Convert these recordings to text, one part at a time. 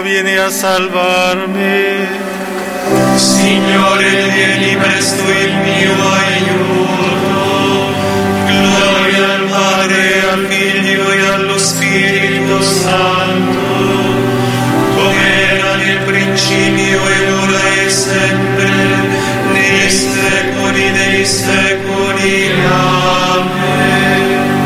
vieni a salvarmi. Signore, vieni presto il mio aiuto. Gloria al Padre, al Figlio e allo Spirito Santo, come era nel principio e ora e sempre, nei secoli dei secoli. Amen.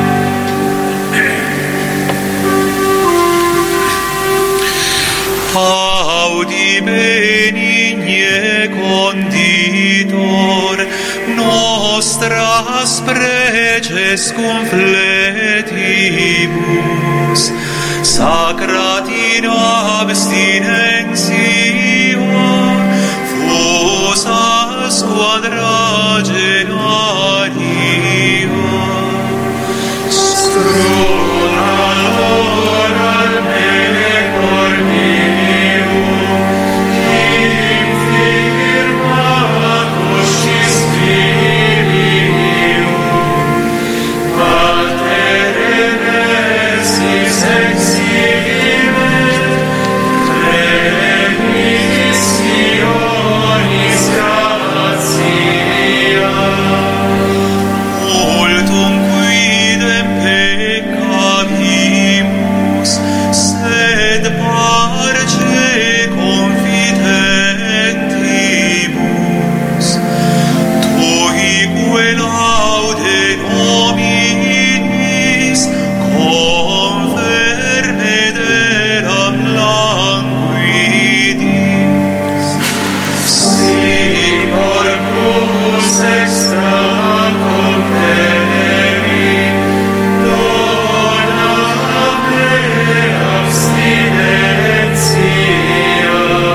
Audi benigne conditor nostras preces confletibus, sacrat in abstinentia, fossa quadragenaria. Strona l'ora al bene cor mio, infirma coscis spirium, partere versis exime, remissionis gratia. Multum quidem peccavimus, sed parce confidentibus, tuique laude nominis, conferme deram languidis. Sic corpus extra comperi, dona me abstinentia,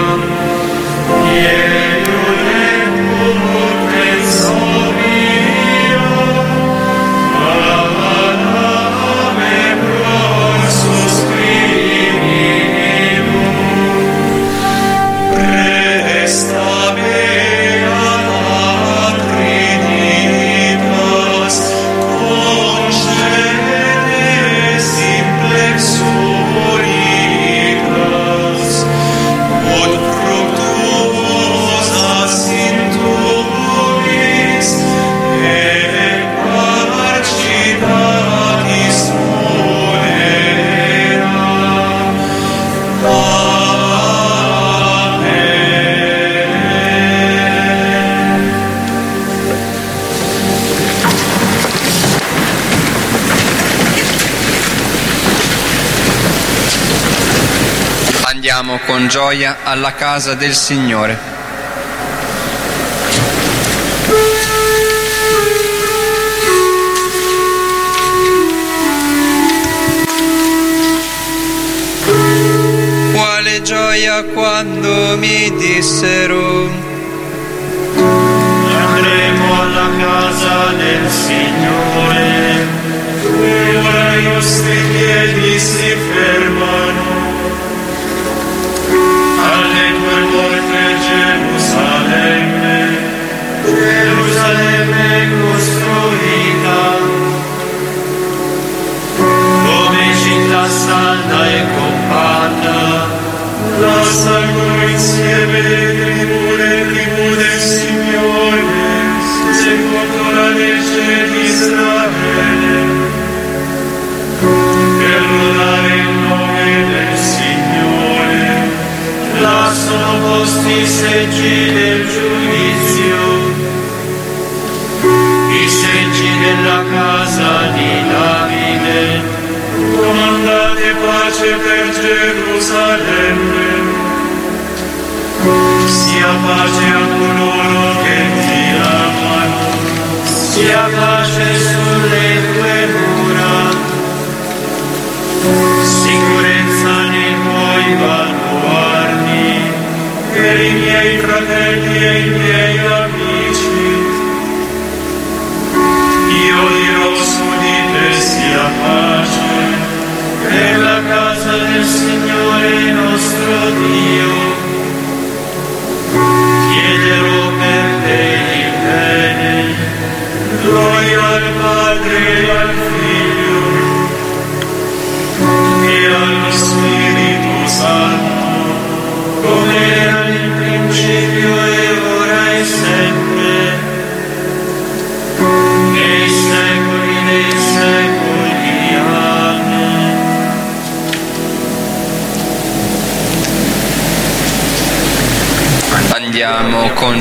ielium penso mio, me prosus primimum. Presta me ad acriditas, concede simplexuritas, ut fructuosas in tuis, et parcitatis munera. Andiamo con gioia alla casa del Signore. Quale gioia quando mi dissero: Andremo alla casa del Signore, ora i nostri piedi si fermano alle tue porte, Gerusalemme, Gerusalemme costruita come città salda e compatta. Salgono insieme le tribù del Signore, secondo la legge di Israele, per lodare il nome del Signore. Là sono posti i seggi del giudizio, i seggi della casa di Davide. Comandate pace per Gerusalemme, sia pace a coloro che ti amano, sia pace sulle tue mura, sicurezza nei tuoi baluardi, per i miei fratelli e i miei amici. Io dirò su di te sia pace, per la casa del Signore nostro Dio. Chiederò per te il bene, gloria al Padre e al Figlio e allo Spirito Santo,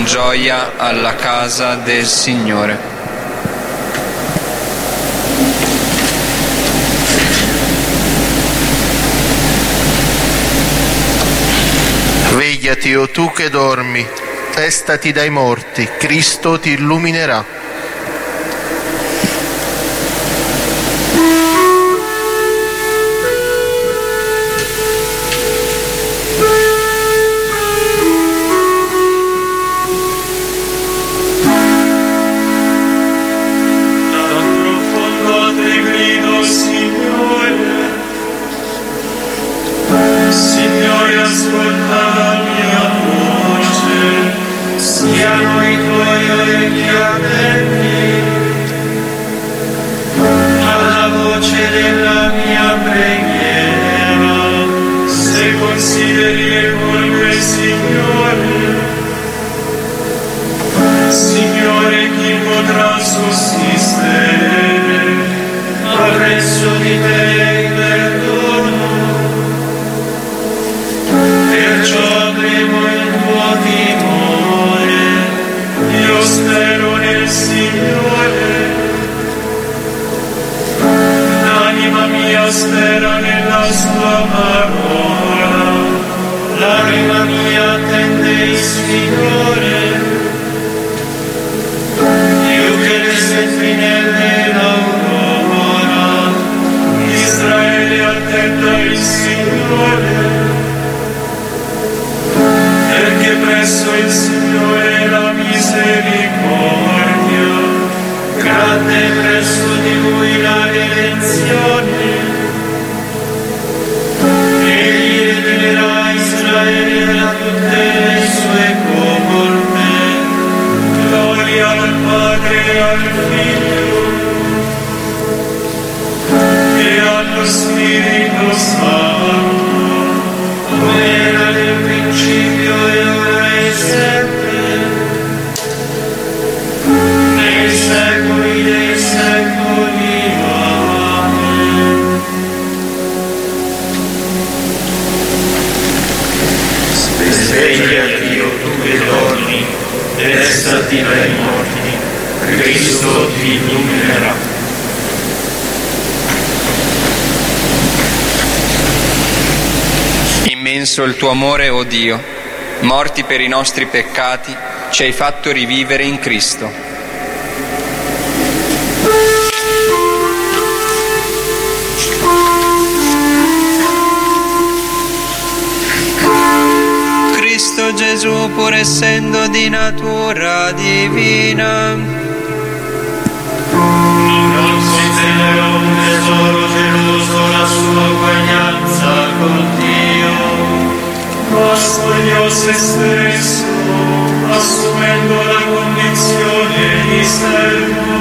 con gioia alla casa del Signore. Svegliati, o tu che dormi, destati dai morti, Cristo ti illuminerà. Signore, chi potrà sussistere appresso di te il perdono? Perciò avremo il tuo timore, io spero nel Signore. L'anima mia spera nella sua parola, l'anima mia attende il Signore. Sentinelle l'aurora, Israele attenda il Signore, perché presso il Signore la misericordia, grande presso di Lui la redenzione. Egli redimerà Israele da tutte le sue colpe. Gloria al Padre e al Figlio e allo Spirito Santo, come era nel principio e ora e sempre, nei secoli dei secoli. Amen. Svegliati, o tu che dormi, destati dai morti, Cristo ti illuminerà. Immenso il tuo amore, o Dio, morti per i nostri peccati, ci hai fatto rivivere in Cristo. Cristo Gesù, pur essendo di natura divina, non considera un tesoro geloso la sua uguaglianza con Dio, ma spogliò se stesso, assumendo la condizione di servo,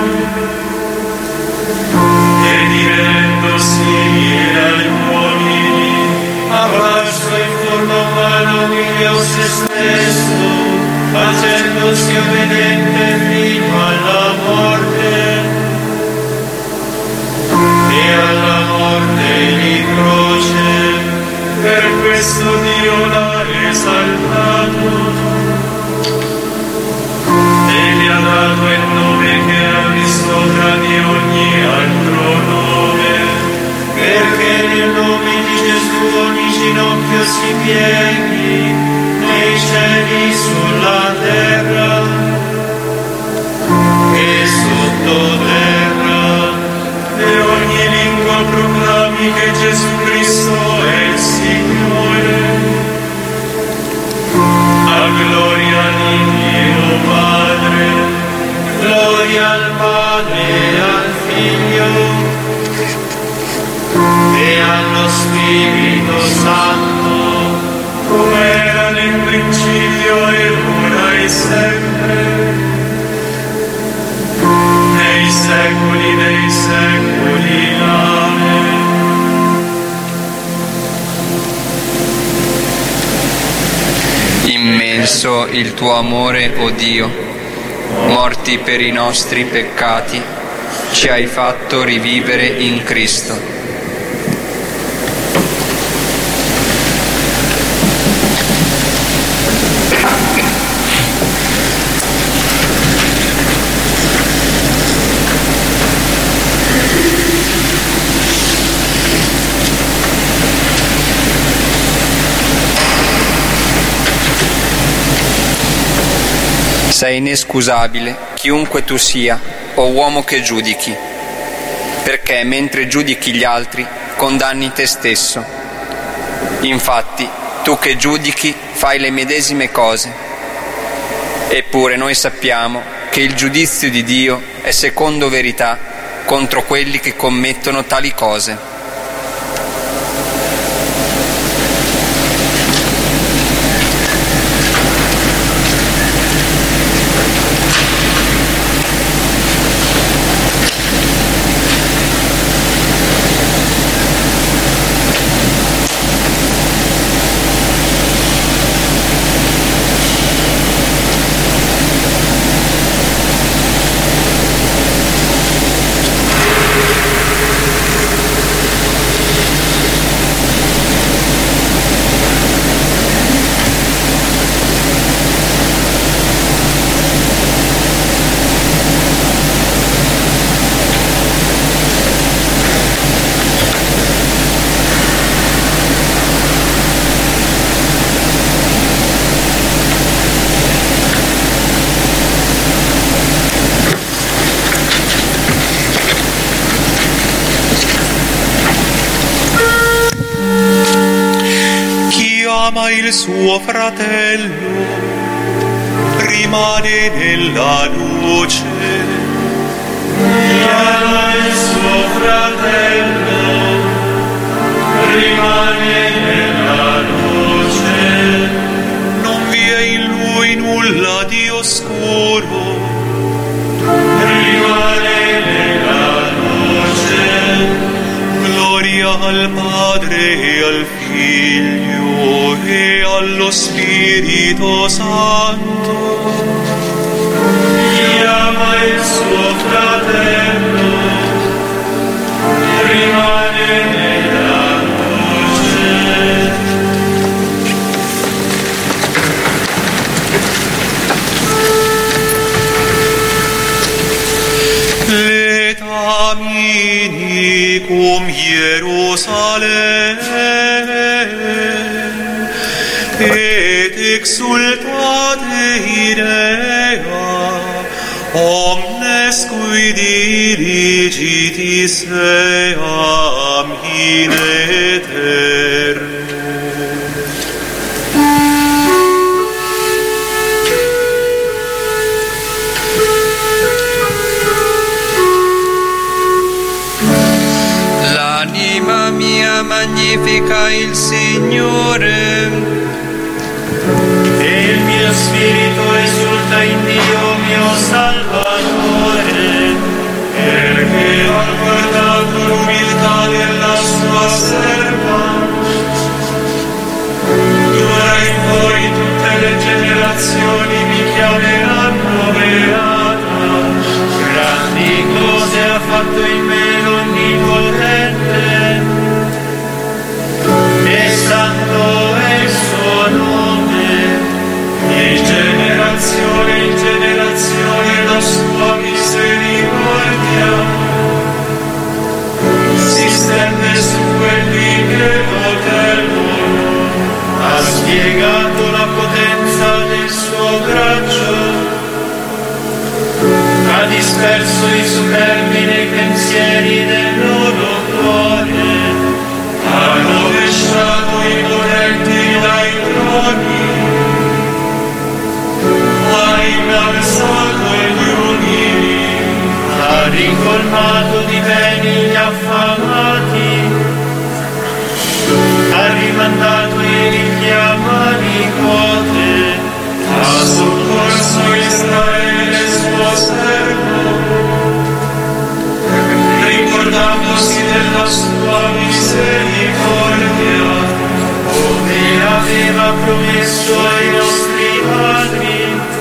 e divenendosi simile agli uomini, apparso in forma umana, umiliò se stesso, facendosi obbediente fino alla morte, e alla morte di croce. Per questo Dio l'ha esaltato e gli ha dato il nome che è al di sopra di ogni altro nome, perché nel nome di Gesù ogni ginocchio si pieghi, nei cieli, sulla terra e sottoterra, e ogni lingua proclami che Gesù Cristo è il Signore, a gloria di Dio Padre, gloria al Padre e al Figlio e allo Spirito Santo, come era nel principio e ora e sempre, nei secoli dei secoli. Amen. Immenso il tuo amore, o Dio, morti per i nostri peccati, ci hai fatto rivivere in Cristo. sei inescusabile, chiunque tu sia, o uomo che giudichi, perché mentre giudichi gli altri, condanni te stesso. Infatti, tu che giudichi fai le medesime cose. Eppure noi sappiamo che il giudizio di Dio è secondo verità contro quelli che commettono tali cose. Il suo fratello rimane nella luce. Chiama il suo fratello rimane nella luce. Non vi è in lui nulla di oscuro. Rimane nella luce. Gloria al Padre e al Figlio e allo Spirito Santo. Chiama il suo fratello, rimane nella luce. Letamini cum Ierusalem et exultate idea omnes cui diligitis eam in etere. L'anima mia magnifica il Signore, e il mio spirito esulta in Dio mio Salvatore, perché ha guardato l'umiltà della sua serva. D'ora in poi tutte le generazioni mi chiameranno beata. Grandi cose ha fatto in me l'Onnipotente, e santo è il suo nome. Di generazione in generazione la sua misericordia si stende su quelli che lo temono. Ha spiegato la potenza del suo braccio, ha disperso i superbi nei pensieri del loro cuore, ha rovesciato i potenti dai troni, ha innalzato gli umili, ha ricolmato di beni gli affamati, ha rimandato i ricchi a manicote, ha soccorso Israele suo servo, ricordandosi della sua misericordia, come aveva promesso ai nostri padri,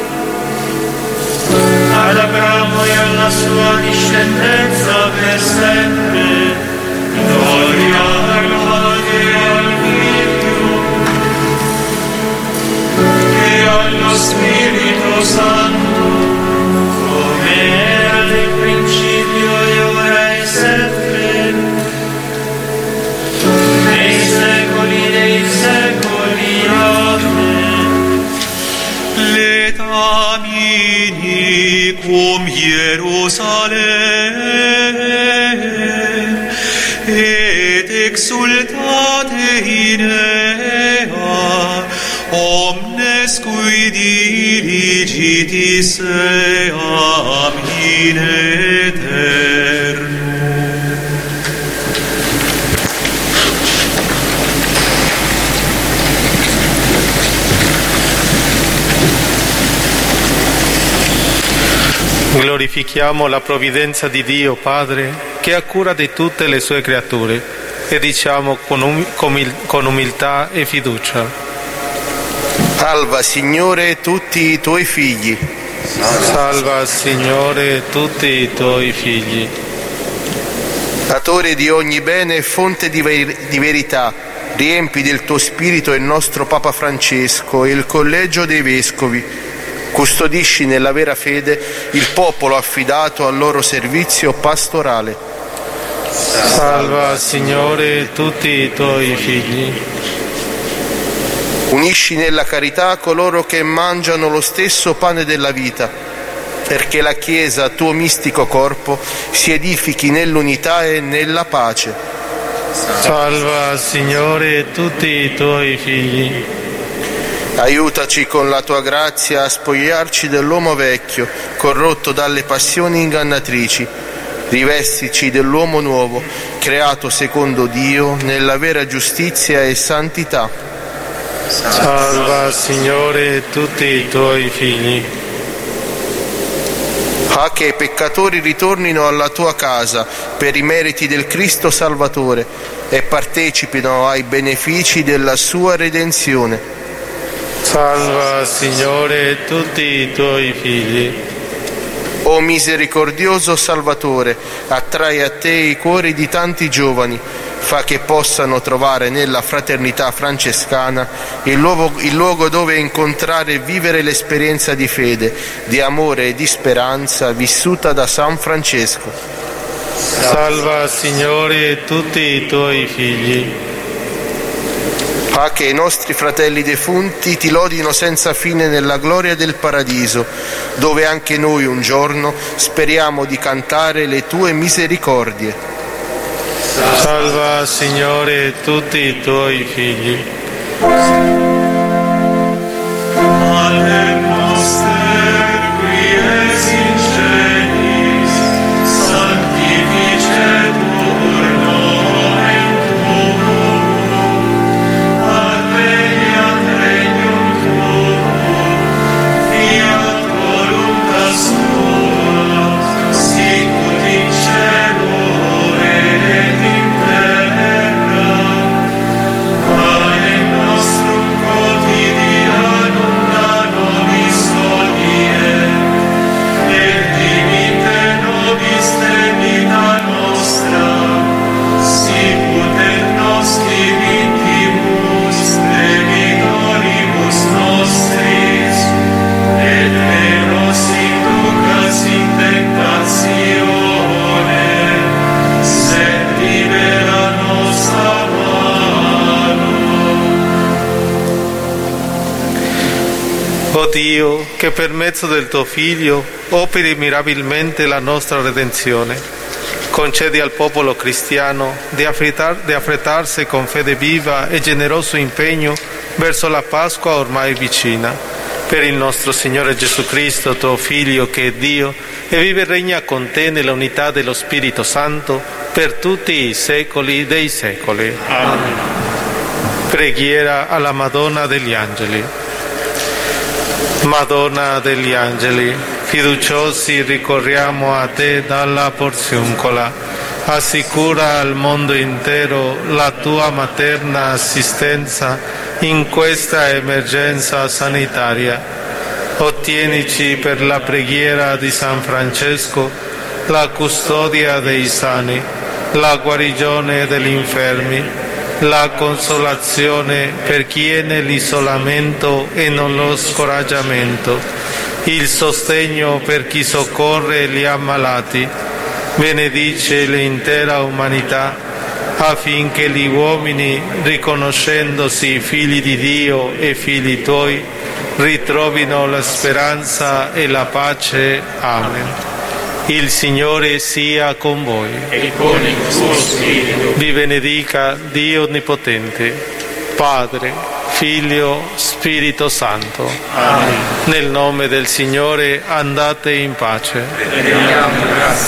ad Abramo e alla sua discendenza per sempre. Gloria al Padre e al Figlio e allo Spirito Santo, come era nel principio e ora e sempre, nei secoli dei secoli. Amen. Letami Jerusalem, et exultate in ea, omnes cui diligitis eam in aeternum. Glorifichiamo la provvidenza di Dio Padre che ha cura di tutte le sue creature e diciamo con umiltà e fiducia: Salva Signore tutti i tuoi figli. Salva Signore tutti i tuoi figli. Datore di ogni bene e fonte di verità, riempi del tuo spirito il nostro Papa Francesco e il collegio dei vescovi. Custodisci nella vera fede il popolo affidato al loro servizio pastorale. Salva Signore tutti i tuoi figli. Unisci nella carità coloro che mangiano lo stesso pane della vita, perché la Chiesa, tuo mistico corpo, si edifichi nell'unità e nella pace. Salva Signore tutti i tuoi figli. Aiutaci con la tua grazia a spogliarci dell'uomo vecchio, corrotto dalle passioni ingannatrici. Rivestici dell'uomo nuovo, creato secondo Dio, nella vera giustizia e santità. Salva Signore tutti i tuoi figli. Fa che i peccatori ritornino alla tua casa per i meriti del Cristo Salvatore e partecipino ai benefici della sua redenzione. Salva Signore tutti i tuoi figli. O misericordioso Salvatore, attrai a te i cuori di tanti giovani, fa che possano trovare nella fraternità francescana il luogo dove incontrare e vivere l'esperienza di fede, di amore e di speranza vissuta da San Francesco. Salva Signore tutti i tuoi figli. Fa che i nostri fratelli defunti ti lodino senza fine nella gloria del paradiso, dove anche noi un giorno speriamo di cantare le tue misericordie. Salva Signore tutti i tuoi figli. Pater noster, qui es in celis, sanctificetur nomen tuum, adveniat regnum tuum, fiat voluntas tua, sicut in cielo et in terra. Panem nostrum quotidianum da nobis hodie, et dimitte nobis debita nostra, sicut et nos dimittimus debitoribus nostris, et ne nos inducas in tentatione, sed libera nos a malo. O Dio, che per mezzo del tuo Figlio operi mirabilmente la nostra redenzione, concedi al popolo cristiano di affrettarsi con fede viva e generoso impegno verso la Pasqua ormai vicina. Per il nostro Signore Gesù Cristo, tuo Figlio, che è Dio, e vive e regna con te nell'unità dello Spirito Santo per tutti i secoli dei secoli. Amen. Preghiera alla Madonna degli Angeli. Madonna degli Angeli, fiduciosi ricorriamo a te dalla porziuncola. Assicura al mondo intero la tua materna assistenza in questa emergenza sanitaria. Ottienici per la preghiera di San Francesco la custodia dei sani, la guarigione degli infermi, la consolazione per chi è nell'isolamento e nello scoraggiamento, il sostegno per chi soccorre gli ammalati. Benedice l'intera umanità affinché gli uomini, riconoscendosi figli di Dio e figli tuoi, ritrovino la speranza e la pace. Amen. Il Signore sia con voi. E con il tuo spirito. Vi benedica Dio Onnipotente, Padre, Figlio, Spirito Santo. Amen. Nel nome del Signore andate in pace. Rendiamo grazie